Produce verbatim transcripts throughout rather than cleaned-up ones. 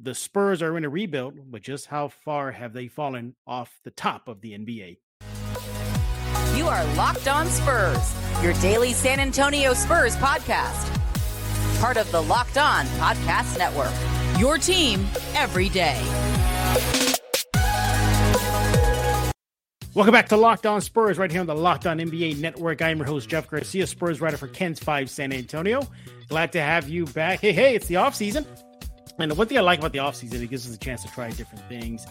the Spurs are in a rebuild, but just how far have they fallen off the top of the N B A? You are Locked On Spurs, your daily San Antonio Spurs podcast. Part of the Locked On Podcast Network, your team every day. Welcome back to Locked On Spurs, right here on the Locked On N B A Network. I'm your host, Jeff Garcia, Spurs writer for Ken's five San Antonio. Glad to have you back. Hey, hey, it's the offseason. And the one thing I like about the offseason, it gives us a chance to try different things,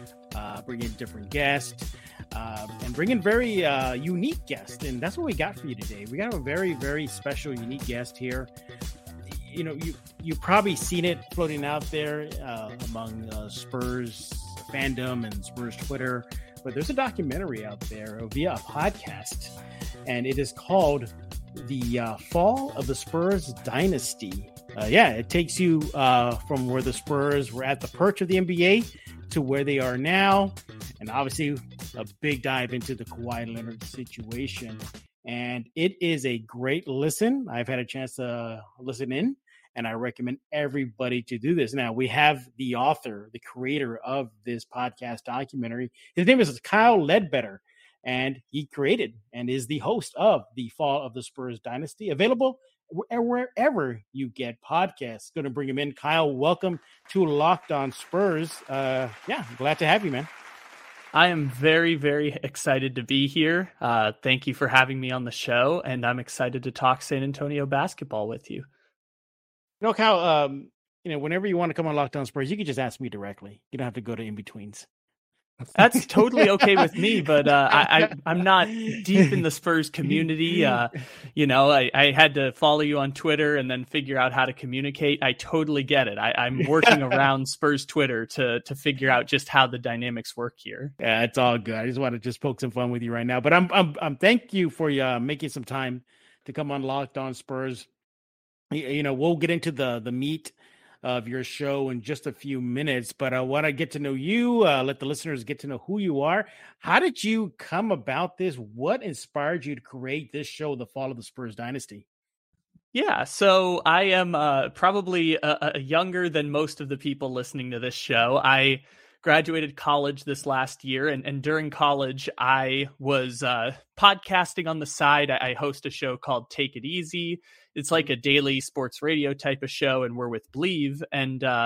uh, bring in different guests, uh, and bring in very uh, unique guests. And that's what we got for you today. We got a very, very special, unique guest here. You know, you, you've probably seen it floating out there uh, among uh, Spurs fandom and Spurs Twitter. But there's a documentary out there via a podcast, and it is called The uh, Fall of the Spurs Dynasty. Uh, yeah, it takes you uh, from where the Spurs were at the perch of the N B A to where they are now, and obviously a big dive into the Kawhi Leonard situation. And it is a great listen. I've had a chance to listen in, and I recommend everybody to do this. Now, we have the author, the creator of this podcast documentary. His name is Kyle Ledbetter, and he created and is the host of The Fall of the Spurs Dynasty, available wherever you get podcasts. Going to bring him in. Kyle, welcome to Locked On Spurs. Uh, yeah, glad to have you, man. I am very, very excited to be here. Uh, thank you for having me on the show, and I'm excited to talk San Antonio basketball with you. You know, Kyle, um, you know, whenever you want to come on Locked On Spurs, you can just ask me directly. You don't have to go to in-betweens. That's totally okay with me, but uh, I, I, I'm not deep in the Spurs community. Uh, you know, I, I had to follow you on Twitter and then figure out how to communicate. I totally get it. I, I'm working around Spurs Twitter to to figure out just how the dynamics work here. Yeah, it's all good. I just want to just poke some fun with you right now. But I'm I'm, I'm thank you for uh, making some time to come on Locked On Spurs. You know, we'll get into the the meat of your show in just a few minutes, but I want to get to know you, uh, let the listeners get to know who you are. How did you come about this? What inspired you to create this show, The Fall of the Spurs Dynasty? Yeah, so I am uh, probably a, a younger than most of the people listening to this show. I graduated college this last year, and, and during college, I was uh, podcasting on the side. I, I host a show called Take It Easy. It's like a daily sports radio type of show, and we're with Believe. And uh,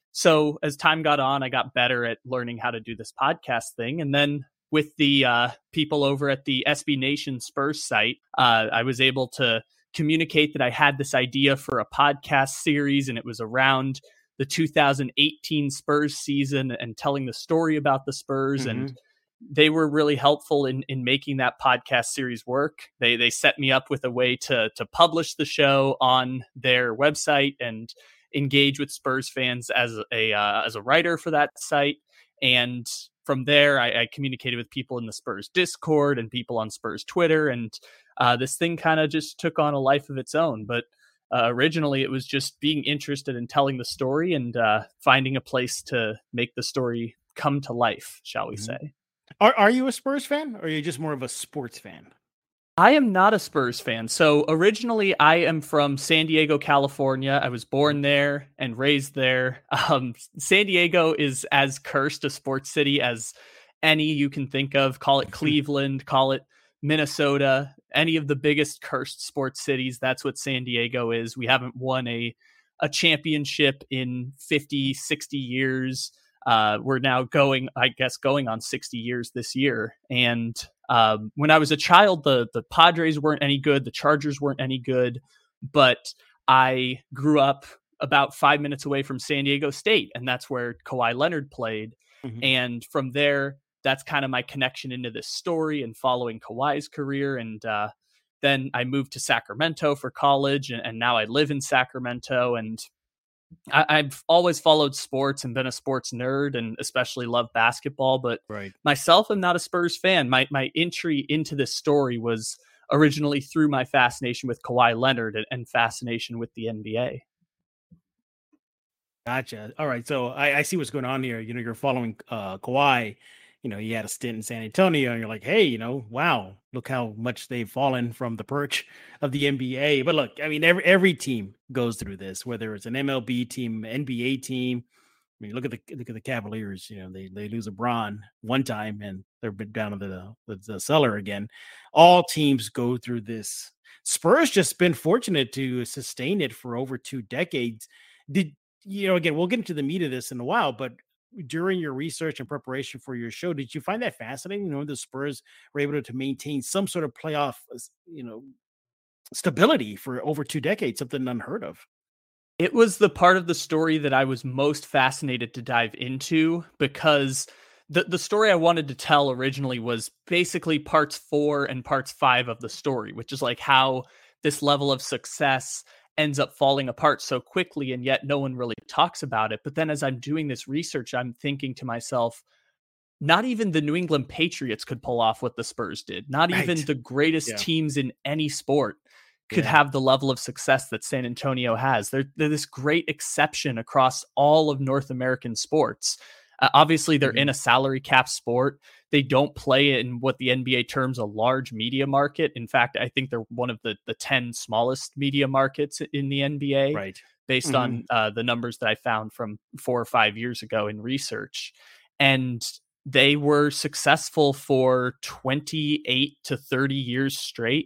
so as time got on, I got better at learning how to do this podcast thing. And then with the uh, people over at the S B Nation Spurs site, uh, I was able to communicate that I had this idea for a podcast series, and it was around the two thousand eighteen Spurs season and telling the story about the Spurs. Mm-hmm. And they were really helpful in, in making that podcast series work. They they set me up with a way to to publish the show on their website and engage with Spurs fans as a uh, as a writer for that site. And from there, I, I communicated with people in the Spurs Discord and people on Spurs Twitter. And uh, this thing kind of just took on a life of its own. But uh, originally, it was just being interested in telling the story and uh, finding a place to make the story come to life, shall we mm-hmm. say. Are are you a Spurs fan, or are you just more of a sports fan? I am not a Spurs fan. So originally, I am from San Diego, California. I was born there and raised there. Um, San Diego is as cursed a sports city as any you can think of. Call it Cleveland, call it Minnesota, any of the biggest cursed sports cities. That's what San Diego is. We haven't won a, a championship in fifty, sixty years. Uh, we're now going, I guess, going on sixty years this year. And um, when I was a child, the the Padres weren't any good. The Chargers weren't any good. But I grew up about five minutes away from San Diego State, and that's where Kawhi Leonard played. Mm-hmm. And from there, that's kind of my connection into this story and following Kawhi's career. And uh, then I moved to Sacramento for college, and, and now I live in Sacramento. And I, I've always followed sports and been a sports nerd, and especially love basketball. But right. myself, I'm not a Spurs fan. My my entry into this story was originally through my fascination with Kawhi Leonard and, and fascination with the N B A. Gotcha. All right. So I, I see what's going on here. You know, you're following uh, Kawhi. You know, he had a stint in San Antonio, and you're like, hey, you know, wow, look how much they've fallen from the perch of the N B A. But look, I mean, every every team goes through this, whether it's an M L B team, N B A team, mean, look at the look at the Cavaliers. You know, they they lose a Bron one time and they're down to the, the the cellar again. All teams go through this. Spurs just been fortunate to sustain it for over two decades. Did you know? Again, we'll get into the meat of this in a while, but during your research and preparation for your show, did you find that fascinating? You know, the Spurs were able to maintain some sort of playoff, you know, stability for over two decades, something unheard of. It was the part of the story that I was most fascinated to dive into, because the, the story I wanted to tell originally was basically parts four and parts five of the story, which is like how this level of success ends up falling apart so quickly, and yet no one really talks about it. But then as I'm doing this research, I'm thinking to myself, not even the New England Patriots could pull off what the Spurs did. Not right. even the greatest yeah. teams in any sport could yeah. have the level of success that San Antonio has. They're, they're this great exception across all of North American sports. Uh, obviously, they're mm-hmm. in a salary cap sport. They don't play in what the N B A terms a large media market. In fact, I think they're one of the, the ten smallest media markets in the N B A, right. based mm-hmm. on uh, the numbers that I found from four or five years ago in research. And they were successful for twenty-eight to thirty years straight.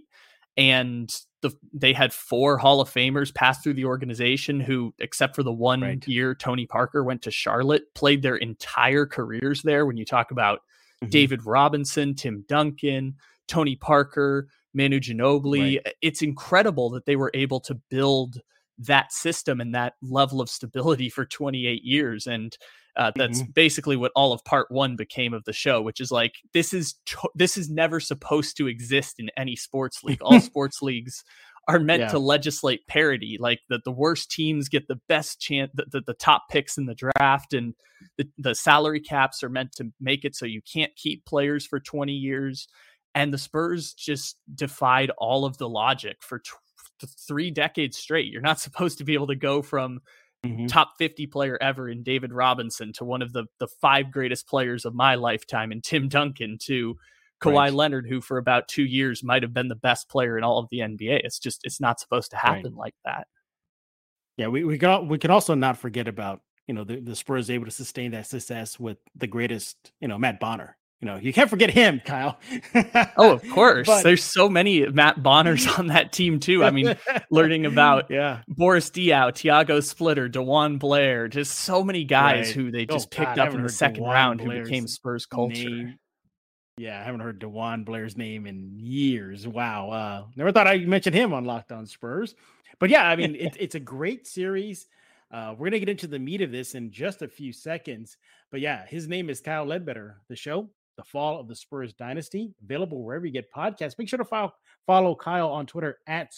And the, they had four Hall of Famers pass through the organization who, except for the one right. year Tony Parker went to Charlotte, played their entire careers there. When you talk about mm-hmm. David Robinson, Tim Duncan, Tony Parker, Manu Ginobili, right. it's incredible that they were able to build that system and that level of stability for twenty-eight years. And Uh, that's mm-hmm. basically what all of part one became of the show, which is like, this is, to- this is never supposed to exist in any sports league. All sports leagues are meant yeah. to legislate parity, like that the worst teams get the best chance, the, the, the top picks in the draft, and the, the salary caps are meant to make it so you can't keep players for twenty years. And the Spurs just defied all of the logic for t- three decades straight. You're not supposed to be able to go from Mm-hmm. top fifty player ever in David Robinson to one of the, the five greatest players of my lifetime in Tim Duncan to Kawhi right. Leonard, who for about two years might have been the best player in all of the N B A. It's just, it's not supposed to happen right. like that. Yeah. We, we got, we can also not forget about, you know, the, the Spurs able to sustain that success with the greatest, you know, Matt Bonner. You know, you can't forget him, Kyle. Oh, of course. But there's so many Matt Bonners on that team too. I mean, learning about yeah. Boris Diaw, Tiago Splitter, DeJuan Blair, just so many guys right. who they just oh, picked God, up in the second DeJuan round Blair's who became Spurs culture. Name. Yeah, I haven't heard DeJuan Blair's name in years. Wow. Uh, never thought I mentioned him on Locked On Spurs. But yeah, I mean, it, it's a great series. Uh, we're going to get into the meat of this in just a few seconds. But yeah, his name is Kyle Ledbetter. The show, The Fall of the Spurs Dynasty, available wherever you get podcasts. Make sure to follow, follow Kyle on Twitter at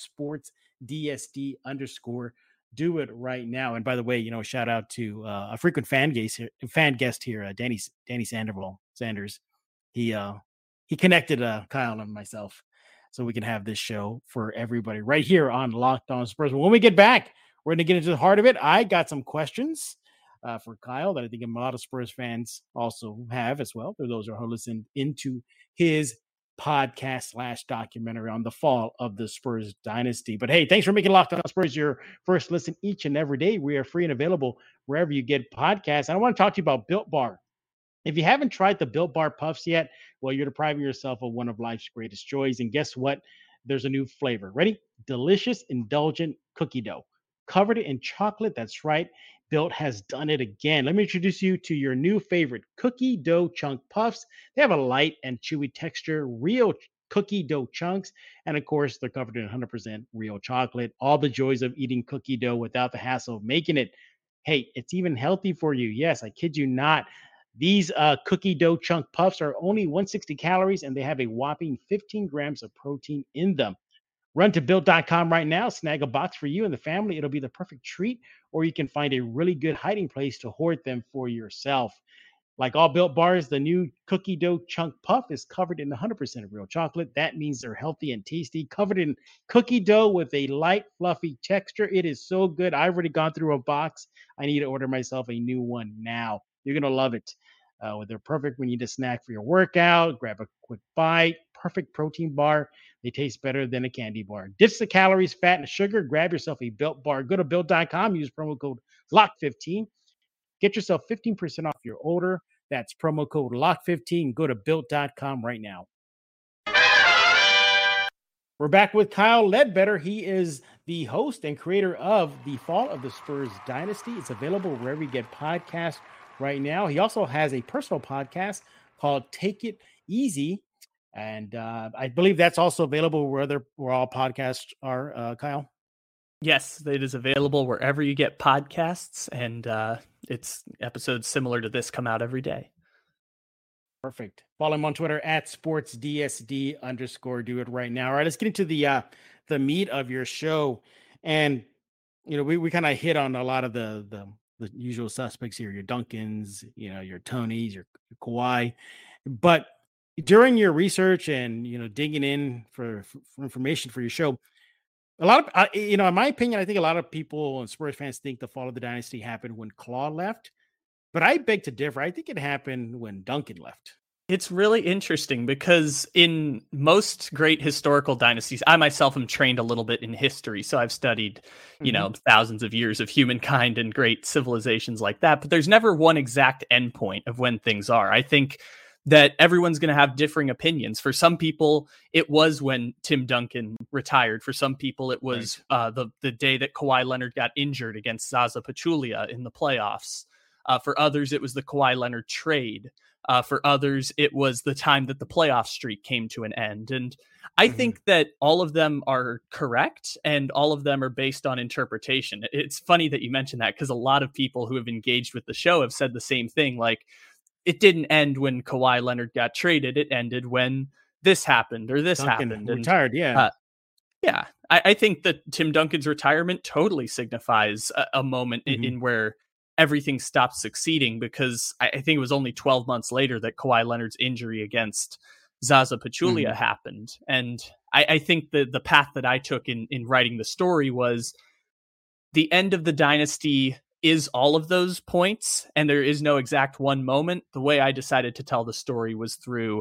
sportsdsd underscore. Do it right now. And by the way, you know, shout out to uh, a frequent fan guest here, fan guest here, uh, Danny Danny Sandoval Sanders. He uh, he connected uh, Kyle and myself so we can have this show for everybody right here on Locked On Spurs. When we get back, we're going to get into the heart of it. I got some questions Uh, for Kyle that I think a lot of Spurs fans also have as well. For those who are listening into his podcast slash documentary on the fall of the Spurs dynasty. But hey, thanks for making Locked On Spurs your first listen each and every day. We are free and available wherever you get podcasts. And I want to talk to you about Built Bar. If you haven't tried the Built Bar Puffs yet, well, you're depriving yourself of one of life's greatest joys. And guess what? There's a new flavor. Ready? Delicious, indulgent cookie dough. Covered in chocolate. That's right. Built has done it again. Let me introduce you to your new favorite cookie dough chunk puffs. They have a light and chewy texture, real cookie dough chunks. And of course, they're covered in one hundred percent real chocolate. All the joys of eating cookie dough without the hassle of making it. Hey, it's even healthy for you. Yes, I kid you not. These uh, cookie dough chunk puffs are only one hundred sixty calories and they have a whopping fifteen grams of protein in them. Run to built dot com right now, snag a box for you and the family. It'll be the perfect treat, or you can find a really good hiding place to hoard them for yourself. Like all Built bars, the new cookie dough chunk puff is covered in one hundred percent of real chocolate. That means they're healthy and tasty, covered in cookie dough with a light, fluffy texture. It is so good. I've already gone through a box. I need to order myself a new one now. You're going to love it. Uh, they're perfect when you need a snack for your workout. Grab a quick bite. Perfect protein bar. They taste better than a candy bar. Ditch the calories, fat, and sugar. Grab yourself a Built bar. Go to built dot com. Use promo code lock fifteen. Get yourself fifteen percent off your order. That's promo code lock fifteen. Go to built dot com right now. We're back with Kyle Ledbetter. He is the host and creator of The Fall of the Spurs Dynasty. It's available wherever you get podcasts right now. He also has a personal podcast called Take It Easy. And uh, I believe that's also available where, other, where all podcasts are, uh, Kyle. Yes, it is available wherever you get podcasts. And uh, it's episodes similar to this come out every day. Perfect. Follow him on Twitter at sportsdsd underscore do it right now. All right, let's get into the uh, the meat of your show. And, you know, we, we kind of hit on a lot of the, the the usual suspects here, your Duncans, you know, your Tonys, your, your Kawhi. But during your research and, you know, digging in for, for information for your show, a lot of, uh, you know, in my opinion, I think a lot of people and Spurs fans think the fall of the dynasty happened when Claw left. But I beg to differ. I think it happened when Duncan left. It's really interesting because in most great historical dynasties, I myself am trained a little bit in history. So I've studied, you mm-hmm. know, thousands of years of humankind and great civilizations like that. But there's never one exact endpoint of when things are. I think that everyone's going to have differing opinions. For some people, it was when Tim Duncan retired. For some people, it was right. uh, the, the day that Kawhi Leonard got injured against Zaza Pachulia in the playoffs. Uh, for others, it was the Kawhi Leonard trade. Uh, for others, it was the time that the playoff streak came to an end. And I mm-hmm. think that all of them are correct and all of them are based on interpretation. It's funny that you mentioned that because a lot of people who have engaged with the show have said the same thing. Like, it didn't end when Kawhi Leonard got traded. It ended when this happened or this Duncan happened. Retired, and, yeah. Uh, yeah, I, I think that Tim Duncan's retirement totally signifies a, a moment mm-hmm. in, in where everything stopped succeeding, because I, I think it was only twelve months later that Kawhi Leonard's injury against Zaza Pachulia mm-hmm. happened. And I, I think that the path that I took in, in writing the story was the end of the dynasty is all of those points, and there is no exact one moment. The way I decided to tell the story was through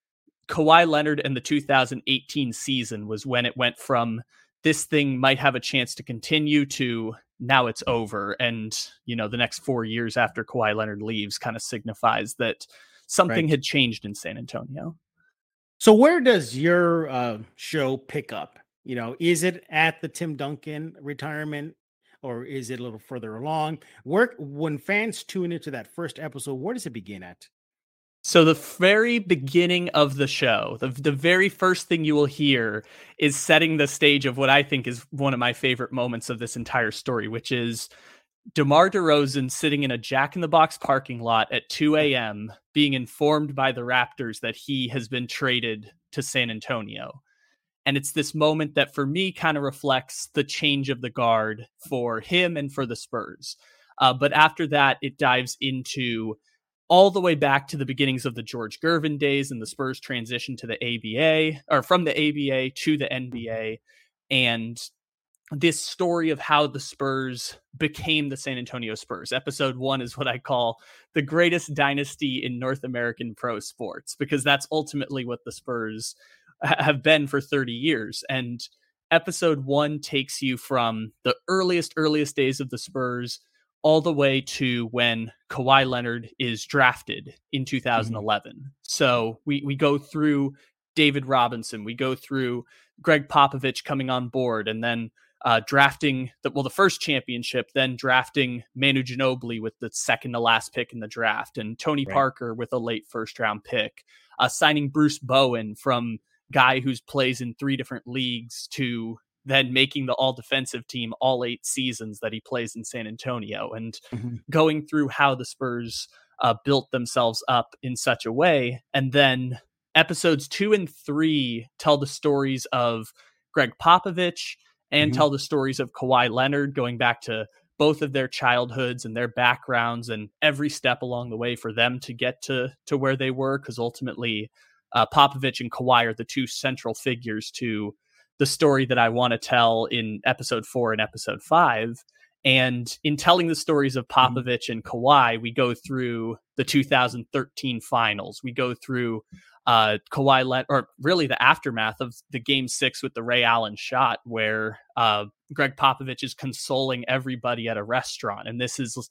Kawhi Leonard and the two thousand eighteen season was when it went from this thing might have a chance to continue to now it's over. And, you know, the next four years after Kawhi Leonard leaves kind of signifies that something right. had changed in San Antonio. So where does your uh, show pick up? You know, is it at the Tim Duncan retirement or is it a little further along? Where, when fans tune into that first episode, where does it begin at? So the very beginning of the show, the, the very first thing you will hear is setting the stage of what I think is one of my favorite moments of this entire story, which is DeMar DeRozan sitting in a Jack in the Box parking lot at two a.m. being informed by the Raptors that he has been traded to San Antonio. And it's this moment that for me kind of reflects the change of the guard for him and for the Spurs. Uh, but after that, it dives into all the way back to the beginnings of the George Gervin days and the Spurs transition to the A B A, or from the A B A to the N B A. And this story of how the Spurs became the San Antonio Spurs. Episode one is what I call the greatest dynasty in North American pro sports, because that's ultimately what the Spurs have been for thirty years. And episode one takes you from the earliest, earliest days of the Spurs all the way to when Kawhi Leonard is drafted in two thousand eleven. Mm-hmm. So we, we go through David Robinson, we go through Greg Popovich coming on board, and then uh, drafting the, well, the first championship, then drafting Manu Ginobili with the second to last pick in the draft, and Tony right. Parker with a late first round pick, uh, signing Bruce Bowen from guy who's plays in three different leagues to then making the all defensive team all eight seasons that he plays in San Antonio, and mm-hmm. going through how the Spurs uh, built themselves up in such a way. And then episodes two and three tell the stories of Greg Popovich and mm-hmm. tell the stories of Kawhi Leonard, going back to both of their childhoods and their backgrounds and every step along the way for them to get to, to where they were. Cause ultimately uh, Popovich and Kawhi are the two central figures to the story that I want to tell in episode four and episode five. And in telling the stories of Popovich and Kawhi, we go through the two thousand thirteen finals. We go through uh, Kawhi, Le- or really the aftermath of the game six with the Ray Allen shot, where uh, Greg Popovich is consoling everybody at a restaurant. And this is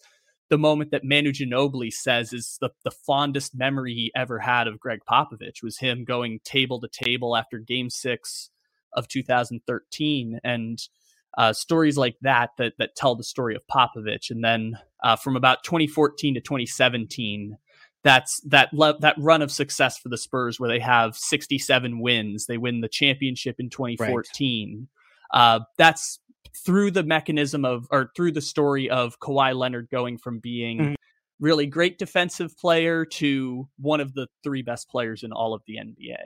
the moment that Manu Ginobili says is the, the fondest memory he ever had of Greg Popovich was him going table to table after game six of two thousand thirteen. And uh, stories like that, that, that tell the story of Popovich. And then uh, from about twenty fourteen to twenty seventeen, that's that le- that run of success for the Spurs where they have sixty-seven wins. They win the championship in twenty fourteen. Right. Uh, that's through the mechanism of, or through the story of Kawhi Leonard going from being mm-hmm. really great defensive player to one of the three best players in all of the N B A.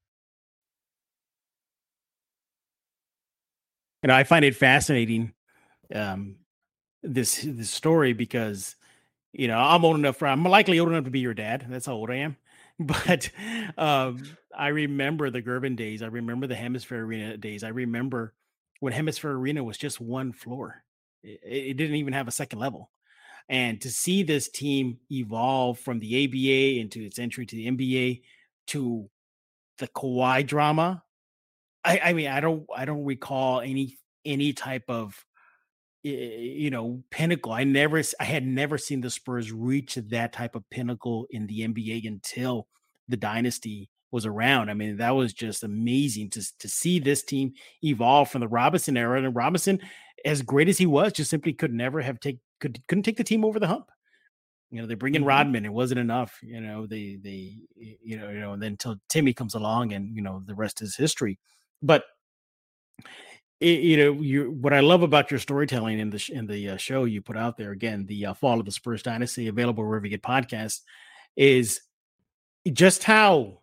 You know, I find it fascinating, um, this this story, because, you know, I'm old enough for, I'm likely old enough to be your dad. That's how old I am. But um, I remember the Gervin days. I remember the Hemisphere Arena days. I remember when Hemisphere Arena was just one floor. It, it didn't even have a second level. And to see this team evolve from the A B A into its entry to the N B A to the Kawhi drama, I, I mean, I don't, I don't recall any, any type of, you know, pinnacle. I never, I had never seen the Spurs reach that type of pinnacle in the N B A until the dynasty was around. I mean, that was just amazing to, to see this team evolve from the Robinson era. And Robinson, as great as he was, just simply could never have take, could, couldn't take the team over the hump. You know, they bring in mm-hmm. Rodman. It wasn't enough. You know, they, they, you know, you know, and then until Timmy comes along and, you know, the rest is history. But It, you know, you what I love about your storytelling in the in the uh, show you put out there, again, the uh, Fall of the Spurs Dynasty, available wherever you get podcasts, is just how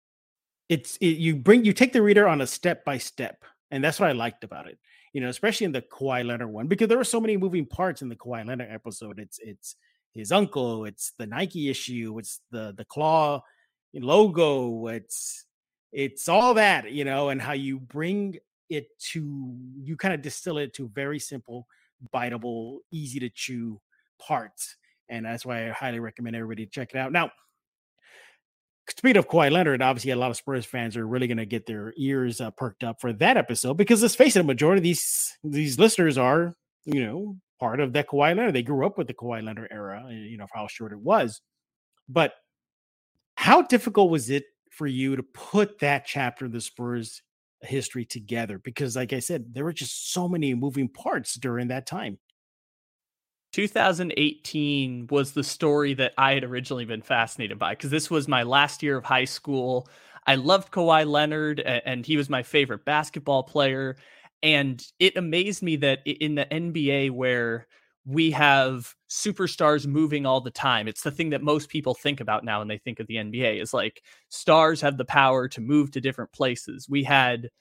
it's it, you bring you take the reader on a step by step, and that's what I liked about it. You know, especially in the Kawhi Leonard one, because there were so many moving parts in the Kawhi Leonard episode. It's it's his uncle, it's the Nike issue, it's the the claw logo, it's it's all that, you know, and how you bring it to, you kind of distill it to very simple, biteable, easy to chew parts. And that's why I highly recommend everybody to check it out. Now, speaking of Kawhi Leonard, obviously a lot of Spurs fans are really going to get their ears uh, perked up for that episode, because let's face it, a majority of these, these listeners are, you know, part of that Kawhi Leonard. They grew up with the Kawhi Leonard era, you know, for how short it was. But how difficult was it for you to put that chapter of the Spurs history together? Because like I said, there were just so many moving parts during that time. two thousand eighteen was the story that I had originally been fascinated by, because this was my last year of high school. I loved Kawhi Leonard, and he was my favorite basketball player. And it amazed me that in the N B A, where we have superstars moving all the time, it's the thing that most people think about now when they think of the N B A, is like stars have the power to move to different places. We had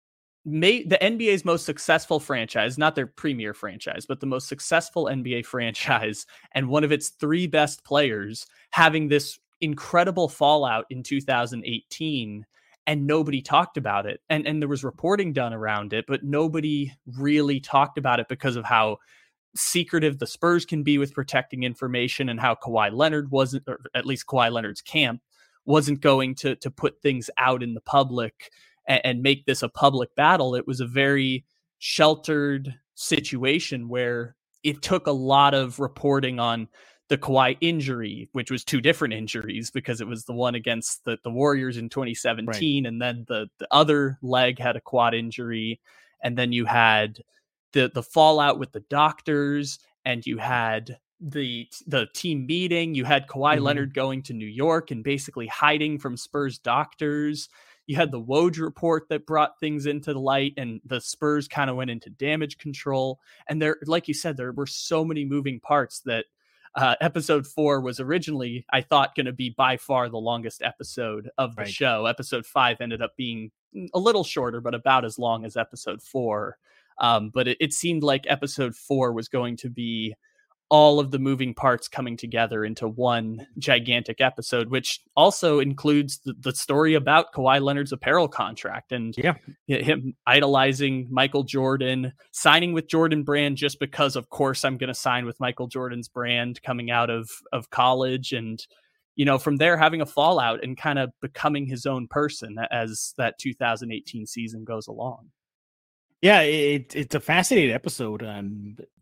made the N B A's most successful franchise, not their premier franchise, but the most successful N B A franchise, and one of its three best players having this incredible fallout in two thousand eighteen, and nobody talked about it. And, and there was reporting done around it, but nobody really talked about it because of how secretive the Spurs can be with protecting information, and how Kawhi Leonard wasn't, or at least Kawhi Leonard's camp wasn't going to, to put things out in the public and, and make this a public battle. It was a very sheltered situation where it took a lot of reporting on the Kawhi injury, which was two different injuries, because it was the one against the, the Warriors in twenty seventeen. Right. And then the, the other leg had a quad injury. And then you had the the fallout with the doctors, and you had the the team meeting. You had Kawhi mm-hmm. Leonard going to New York and basically hiding from Spurs doctors. You had the Woj report that brought things into the light, and the Spurs kind of went into damage control. And there, like you said, there were so many moving parts that uh, episode four was originally, I thought, going to be by far the longest episode of the right. show. Episode five ended up being a little shorter, but about as long as episode four. Um, but it, it seemed like episode four was going to be all of the moving parts coming together into one gigantic episode, which also includes the, the story about Kawhi Leonard's apparel contract and yeah. him idolizing Michael Jordan, signing with Jordan Brand just because, of course, I'm going to sign with Michael Jordan's brand coming out of, of college. And, you know, from there having a fallout and kind of becoming his own person as that two thousand eighteen season goes along. Yeah, it, it's a fascinating episode. Um,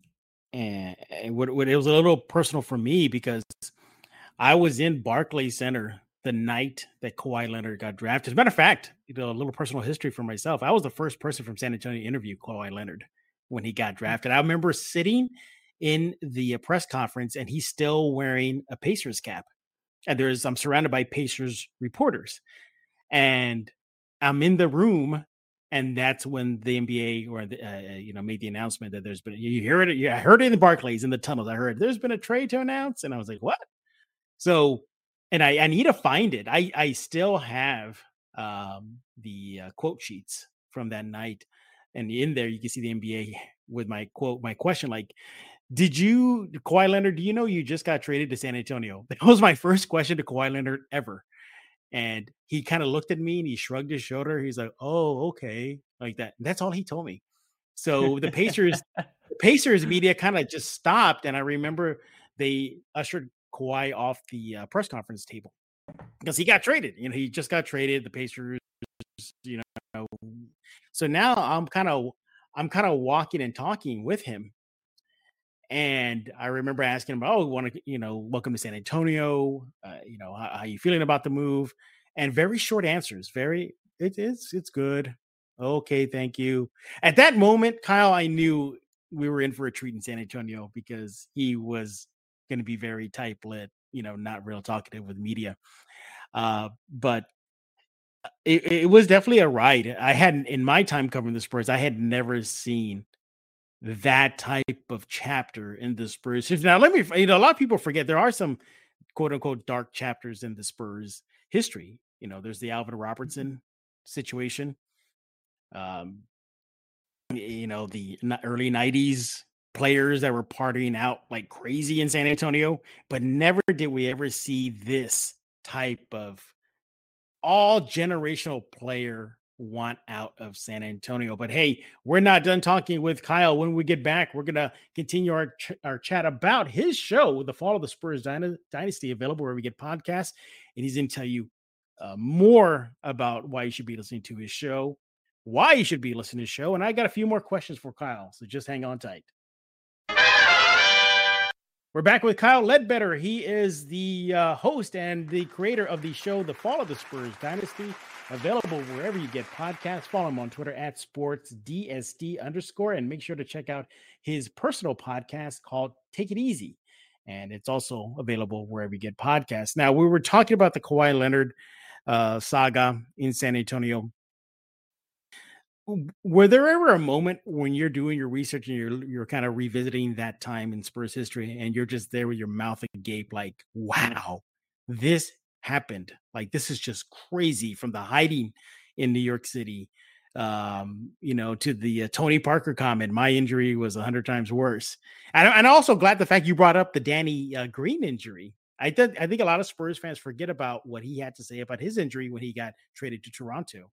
and, and what, what it was a little personal for me because I was in Barclays Center the night that Kawhi Leonard got drafted. As a matter of fact, you know, a little personal history for myself. I was the first person from San Antonio to interview Kawhi Leonard when he got drafted. I remember sitting in the press conference and he's still wearing a Pacers cap. And there's, I'm surrounded by Pacers reporters and I'm in the room. And that's when the N B A or the, uh, you know, made the announcement that there's been, you hear it. Yeah. I heard it in the Barclays in the tunnels. I heard there's been a trade to announce. And I was like, what? So, and I, I need to find it. I, I still have um, the uh, quote sheets from that night. And in there, you can see the N B A with my quote, my question, like, did you, Kawhi Leonard, do you know you just got traded to San Antonio? That was my first question to Kawhi Leonard ever. And he kind of looked at me and he shrugged his shoulder. He's like, oh, okay. Like that. And that's all he told me. So the Pacers, the Pacers media kind of just stopped. And I remember they ushered Kawhi off the uh, press conference table because he got traded. You know, he just got traded. The Pacers, you know. So now I'm kind of, I'm kind of walking and talking with him. And I remember asking him, oh, want to, you know, welcome to San Antonio. Uh, you know, how, how are you feeling about the move? And very short answers. Very, it, it's, it's good. Okay. Thank you. At that moment, Kyle, I knew we were in for a treat in San Antonio because he was going to be very tight-lipped, you know, not real talkative with media. Uh, but it, it was definitely a ride. I hadn't, in my time covering the Spurs, I had never seen that type of chapter in the Spurs. Now, let me, you know, a lot of people forget there are some quote unquote dark chapters in the Spurs history. You know, there's the Alvin Robertson situation. Um, you know, the early nineties players that were partying out like crazy in San Antonio, but never did we ever see this type of all generational player want out of San Antonio. But hey, we're not done talking with Kyle. When we get back, we're going to continue our, ch- our chat about his show, The Fall of the Spurs Dynasty, available where we get podcasts. And he's going to tell you uh, more about why you should be listening to his show, why you should be listening to his show. And I got a few more questions for Kyle. So just hang on tight. We're back with Kyle Ledbetter. He is the uh, host and the creator of the show, The Fall of the Spurs Dynasty, available wherever you get podcasts. Follow him on Twitter at sportsdsd underscore, and make sure to check out his personal podcast called Take It Easy. And it's also available wherever you get podcasts. Now, we were talking about the Kawhi Leonard uh, saga in San Antonio. Were there ever a moment when you're doing your research and you're you're kind of revisiting that time in Spurs history and you're just there with your mouth agape, like, wow, this happened. Like, this is just crazy, from the hiding in New York City, um, you know, to the uh, Tony Parker comment, my injury was a hundred times worse. And, and I'm also glad the fact you brought up the Danny uh, Green injury. I, th- I think a lot of Spurs fans forget about what he had to say about his injury when he got traded to Toronto.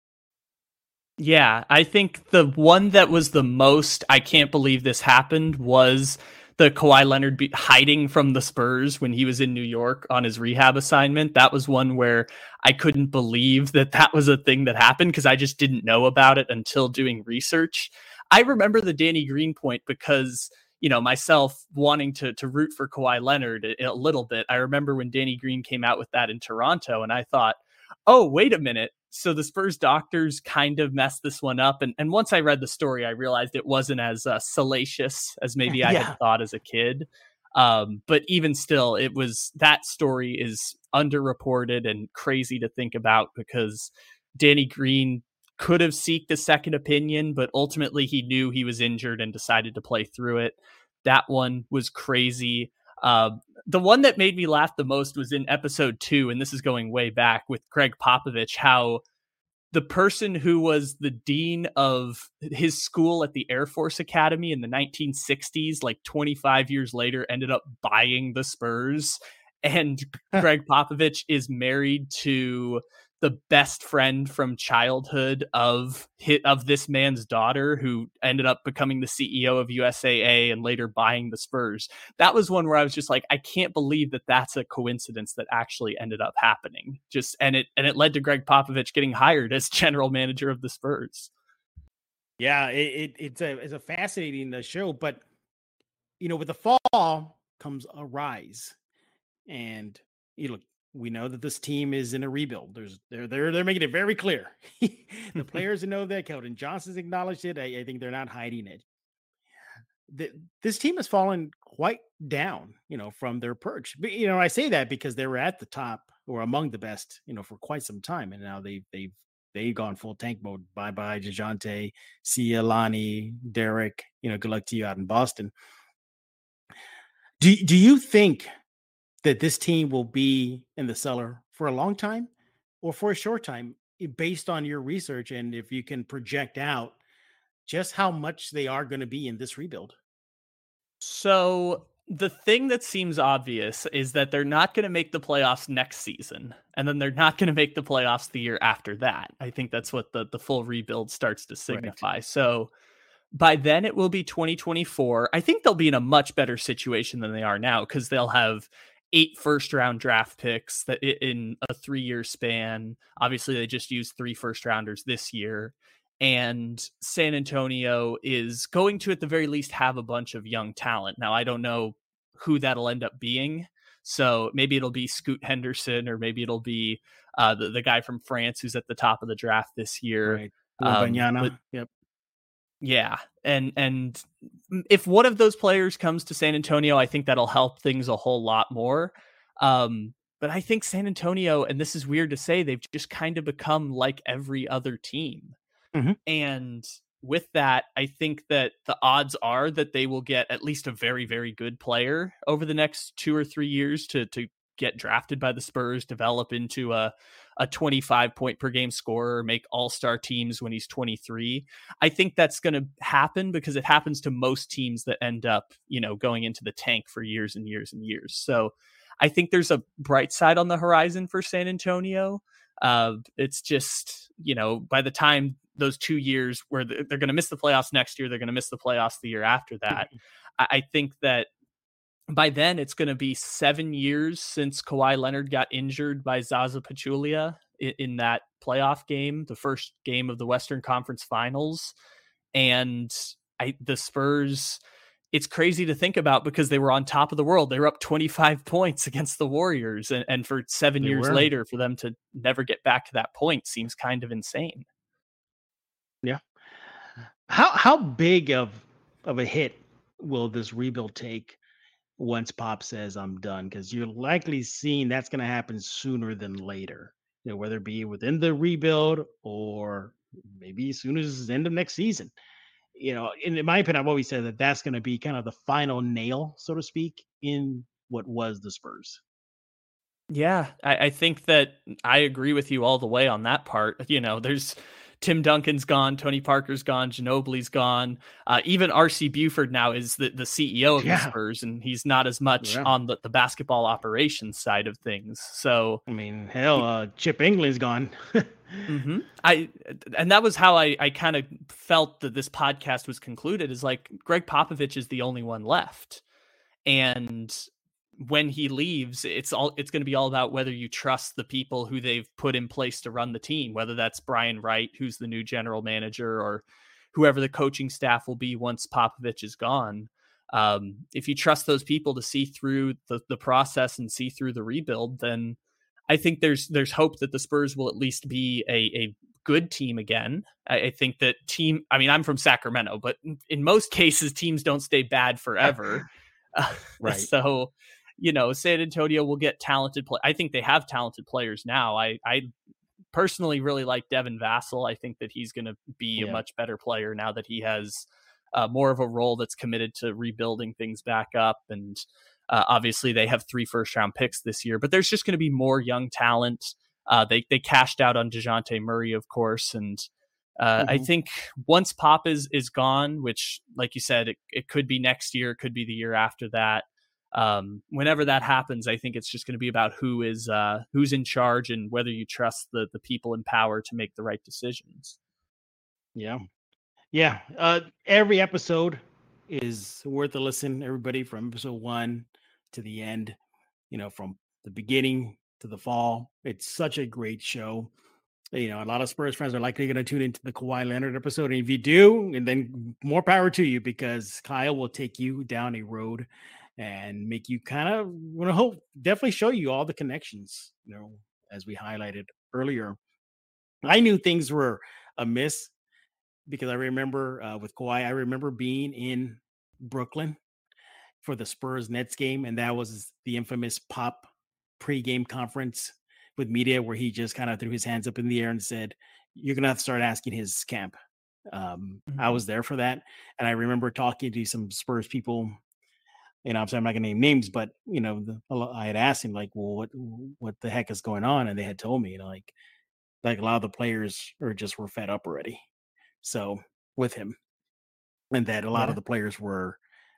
Yeah, I think the one that was the most, I can't believe this happened, was the Kawhi Leonard be hiding from the Spurs when he was in New York on his rehab assignment. That was one where I couldn't believe that that was a thing that happened because I just didn't know about it until doing research. I remember the Danny Green point because, you know, myself wanting to to root for Kawhi Leonard a, a little bit. I remember when Danny Green came out with that in Toronto, and I thought, oh, wait a minute. So the Spurs doctors kind of messed this one up. And, and once I read the story, I realized it wasn't as uh, salacious as maybe I yeah. had thought as a kid. Um, but even still, it was, that story is underreported and crazy to think about because Danny Green could have sought a second opinion, but ultimately he knew he was injured and decided to play through it. That one was crazy. Uh, the one that made me laugh the most was in episode two, and this is going way back, with Greg Popovich, how the person who was the dean of his school at the Air Force Academy in the nineteen sixties, like twenty-five years later, ended up buying the Spurs. And Greg Popovich is married to the best friend from childhood of hit of this man's daughter, who ended up becoming the C E O of U S A A and later buying the Spurs. That was one where I was just like, I can't believe that that's a coincidence that actually ended up happening. Just and it and it led to Greg Popovich getting hired as general manager of the Spurs. Yeah, it, it it's a it's a fascinating show, but you know, with the fall comes a rise. And you look, we know that this team is in a rebuild. There's they're they're they're making it very clear. The players know that. Keldon Johnson's acknowledged it. I, I think they're not hiding it. The, this team has fallen quite down, you know, from their perch. But, you know, I say that because they were at the top or among the best, you know, for quite some time, and now they they've they've gone full tank mode. Bye bye, DeJounte, see you, Lonnie, Derek. You know, good luck to you out in Boston. Do do you think that this team will be in the cellar for a long time or for a short time, eh, based on your research, and if you can project out just how much they are going to be in this rebuild? So the thing that seems obvious is that they're not going to make the playoffs next season, and then they're not going to make the playoffs the year after that. I think that's what the, the full rebuild starts to signify. Right. So by then it will be twenty twenty-four. I think they'll be in a much better situation than they are now because they'll have eight first round draft picks that in a three year span. Obviously, they just used three first rounders this year. And San Antonio is going to, at the very least, have a bunch of young talent. Now, I don't know who that'll end up being. So maybe it'll be Scoot Henderson, or maybe it'll be uh, the, the guy from France who's at the top of the draft this year. Right. Um, but, yep. Yeah. And, and if one of those players comes to San Antonio, I think that'll help things a whole lot more. Um, but I think San Antonio, and this is weird to say, they've just kind of become like every other team. Mm-hmm. And with that, I think that the odds are that they will get at least a very, very good player over the next two or three years to to get drafted by the Spurs, develop into a, a twenty-five point per game scorer, make all-star teams when he's twenty-three. I think that's going to happen because it happens to most teams that end up, you know, going into the tank for years and years and years. So I think there's a bright side on the horizon for San Antonio. Uh, it's just, you know, by the time those two years where they're going to miss the playoffs next year, they're going to miss the playoffs the year after that. I think that by then it's going to be seven years since Kawhi Leonard got injured by Zaza Pachulia in, in that playoff game, the first game of the Western Conference Finals. And I, the Spurs, it's crazy to think about because they were on top of the world. They were up twenty-five points against the Warriors. And, and for seven they years were. later, for them to never get back to that point seems kind of insane. Yeah. How how big of of a hit will this rebuild take once Pop says I'm done? Because you're likely seeing that's going to happen sooner than later. You know, whether it be within the rebuild or maybe as soon as the end of next season. You know, in, in my opinion, I've always said that that's going to be kind of the final nail, so to speak, in what was the Spurs. Yeah, I, I think that I agree with you all the way on that part. You know, there's Tim Duncan's gone, Tony Parker's gone, Ginobili's gone. Uh, even R C Buford now is the, the C E O of yeah. the Spurs, and he's not as much yeah. on the, the basketball operations side of things. So, I mean, hell, uh, Chip England's gone. mm-hmm. I and that was how I, I kind of felt that this podcast was concluded, is like Greg Popovich is the only one left. And when he leaves, it's all it's going to be all about whether you trust the people who they've put in place to run the team, whether that's Brian Wright, who's the new general manager, or whoever the coaching staff will be once Popovich is gone. Um, if you trust those people to see through the, the process and see through the rebuild, then I think there's there's hope that the Spurs will at least be a, a good team again. I, I think that team, I mean, I'm from Sacramento, but in most cases, teams don't stay bad forever. Uh, right. So, you know, San Antonio will get talented play. I think they have talented players now. I, I personally really like Devin Vassell. I think that he's going to be yeah. a much better player now that he has uh, more of a role that's committed to rebuilding things back up. And uh, obviously they have three first round picks this year, but there's just going to be more young talent. Uh, they, they cashed out on DeJounte Murray, of course. And uh, mm-hmm. I think once Pop is, is gone, which, like you said, it, it could be next year, it could be the year after that. Um, whenever that happens, I think it's just going to be about who is uh, who's in charge and whether you trust the the people in power to make the right decisions. Yeah, yeah. Uh, every episode is worth a listen. Everybody, from episode one to the end, you know, from the beginning to the fall. It's such a great show. You know, a lot of Spurs fans are likely going to tune into the Kawhi Leonard episode. And if you do, and then more power to you, because Kyle will take you down a road and make you kind of want to hope, definitely show you all the connections, you know, as we highlighted earlier. I knew things were amiss because I remember uh, with Kawhi, I remember being in Brooklyn for the Spurs Nets game. And that was the infamous Pop pregame conference with media where he just kind of threw his hands up in the air and said, you're going to have to start asking his camp. Um, mm-hmm. I was there for that. And I remember talking to some Spurs people, you know, I'm sorry, I'm not going to name names, but, you know, the, I had asked him like, well, what, what the heck is going on? And they had told me, you know, like, like a lot of the players are just were fed up already. So with him, and that a lot yeah. of the players were,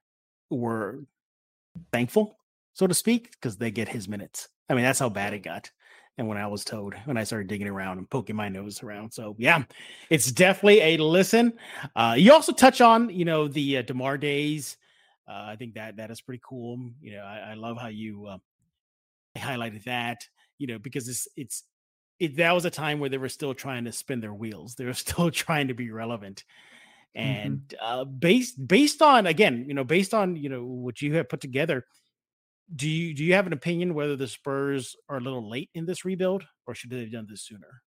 were thankful, so to speak, because they get his minutes. I mean, that's how bad it got. And when I was told, when I started digging around and poking my nose around. So, yeah, it's definitely a listen. Uh, you also touch on, you know, the uh, DeMar days. Uh, I think that that is pretty cool. You know, I, I love how you uh, highlighted that, you know, because it's, it's, it, that was a time where they were still trying to spin their wheels. They were still trying to be relevant. And mm-hmm. uh, based, based on, again, you know, based on, you know, what you have put together, Do you do you have an opinion whether the Spurs are a little late in this rebuild, or should they have done this sooner?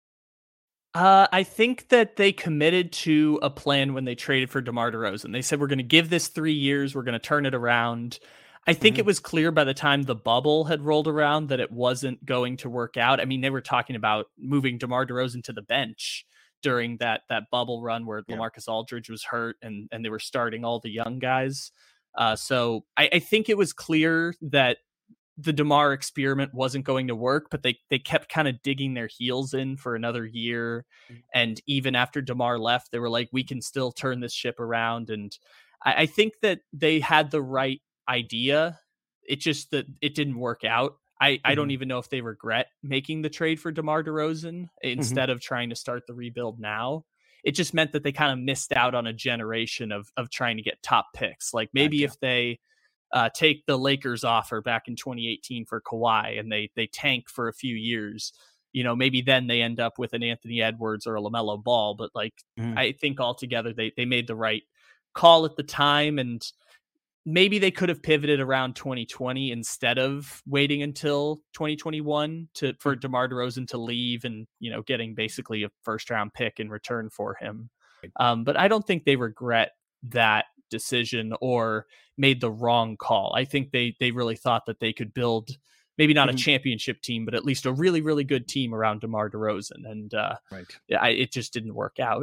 Uh, I think that they committed to a plan when they traded for DeMar DeRozan. They said, we're going to give this three years. We're going to turn it around. I think mm-hmm. it was clear by the time the bubble had rolled around that it wasn't going to work out. I mean, they were talking about moving DeMar DeRozan to the bench during that that bubble run where yeah. LaMarcus Aldridge was hurt and, and they were starting all the young guys. Uh, so I, I think it was clear that the DeMar experiment wasn't going to work, but they they kept kind of digging their heels in for another year. Mm-hmm. And even after DeMar left, they were like, we can still turn this ship around. And I, I think that they had the right idea. It just that it didn't work out. I, mm-hmm. I don't even know if they regret making the trade for DeMar DeRozan instead mm-hmm. of trying to start the rebuild now. It just meant that they kind of missed out on a generation of of trying to get top picks. Like maybe gotcha. if they uh, take the Lakers offer back in twenty eighteen for Kawhi and they they tank for a few years, you know, maybe then they end up with an Anthony Edwards or a LaMelo Ball. But like, mm. I think altogether they they made the right call at the time, and maybe they could have pivoted around twenty twenty instead of waiting until twenty twenty-one to for DeMar DeRozan to leave and, you know, getting basically a first round pick in return for him. Um, but I don't think they regret that decision or made the wrong call. I think they they really thought that they could build maybe not mm-hmm. a championship team, but at least a really, really good team around DeMar DeRozan. And uh, right. I, it just didn't work out.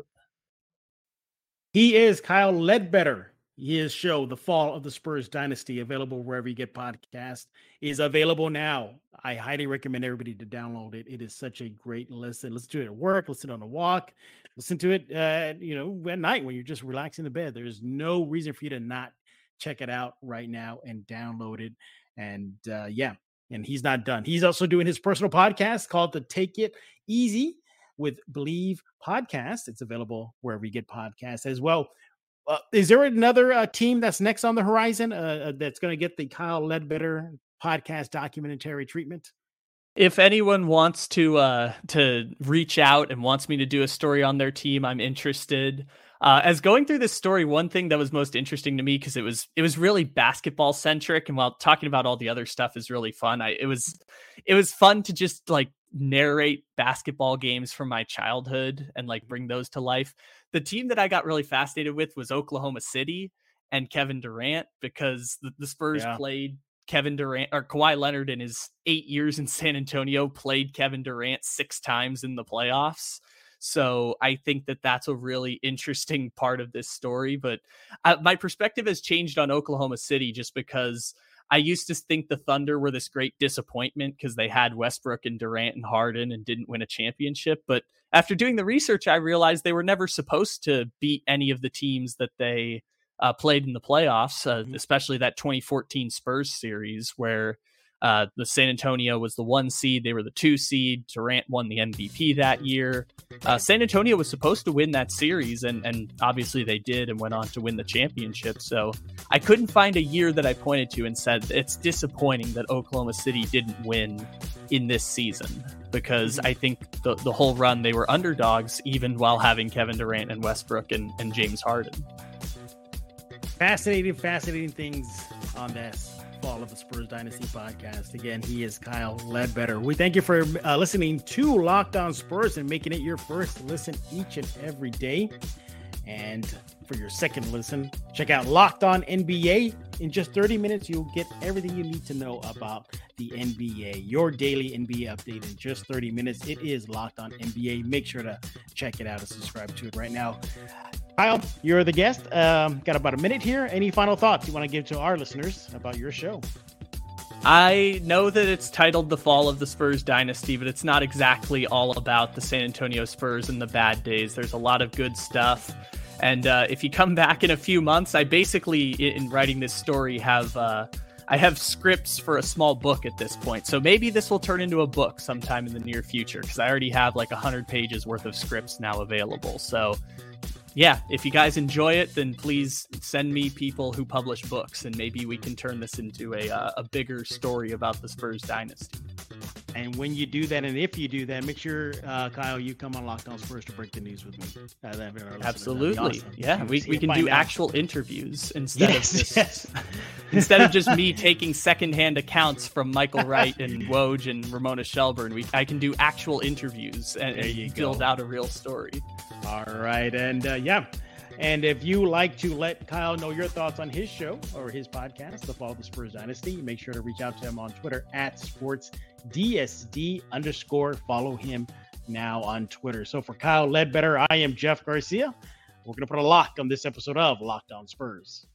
He is Kyle Ledbetter. His show, The Fall of the Spurs Dynasty, available wherever you get podcasts, is available now. I highly recommend everybody to download it. It is such a great listen. Listen to it at work, listen on a walk, listen to it, uh, you know, at night when you're just relaxing in bed. There's no reason for you to not check it out right now and download it. And uh, yeah, and he's not done. He's also doing his personal podcast called the Take It Easy with Believe Podcast. It's available wherever you get podcasts as well. Uh, is there another uh, team that's next on the horizon uh, that's going to get the Kyle Ledbetter podcast documentary treatment? If anyone wants to uh, to reach out and wants me to do a story on their team, I'm interested. Uh, as going through this story, one thing that was most interesting to me, because it was it was really basketball centric, and while talking about all the other stuff is really fun, I it was it was fun to just like narrate basketball games from my childhood and like bring those to life. The team that I got really fascinated with was Oklahoma City and Kevin Durant, because the, the Spurs yeah. played Kevin Durant, or Kawhi Leonard in his eight years in San Antonio played Kevin Durant six times in the playoffs. So I think that that's a really interesting part of this story. But uh, my perspective has changed on Oklahoma City just because I used to think the Thunder were this great disappointment because they had Westbrook and Durant and Harden and didn't win a championship. But after doing the research, I realized they were never supposed to beat any of the teams that they uh, played in the playoffs, uh, mm-hmm. especially that twenty fourteen Spurs series where uh, the San Antonio was the one seed. They were the two seed. Durant won the M V P that year. Uh, San Antonio was supposed to win that series, and, and obviously they did and went on to win the championship. So I couldn't find a year that I pointed to and said it's disappointing that Oklahoma City didn't win in this season, because I think the, the whole run they were underdogs even while having Kevin Durant and Westbrook and, and James Harden. Fascinating, fascinating things on this Fall of the Spurs Dynasty podcast. Again, he is Kyle Ledbetter. We thank you for uh, listening to Locked On Spurs and making it your first listen each and every day. And for your second listen, check out Locked On N B A. In just thirty minutes, you'll get everything you need to know about the N B A. Your daily N B A update in just thirty minutes. It is Locked On N B A. Make sure to check it out and subscribe to it right now. Kyle, you're the guest. Um, got about a minute here. Any final thoughts you want to give to our listeners about your show? I know that it's titled The Fall of the Spurs Dynasty, but it's not exactly all about the San Antonio Spurs and the bad days. There's a lot of good stuff. And uh, if you come back in a few months, I basically, in writing this story, have uh, I have scripts for a small book at this point. So maybe this will turn into a book sometime in the near future, because I already have like one hundred pages worth of scripts now available. So yeah, if you guys enjoy it, then please send me people who publish books, and maybe we can turn this into a uh, a bigger story about the Spurs dynasty. And when you do that, and if you do that, make sure, uh, Kyle, you come on Locked On Spurs to break the news with me. Uh, Absolutely. Awesome. Yeah, we, we can do out. actual interviews instead yes, of just yes. instead of just me taking secondhand accounts from Michael Wright and Woj and Ramona Shelburne. We I can do actual interviews and, and build out a real story. All right. And uh, yeah. And if you like to let Kyle know your thoughts on his show or his podcast, The Fall of the Spurs Dynasty, make sure to reach out to him on Twitter at sportsdsd underscore. Follow him now on Twitter. So for Kyle Ledbetter, I am Jeff Garcia. We're going to put a lock on this episode of Locked On Spurs.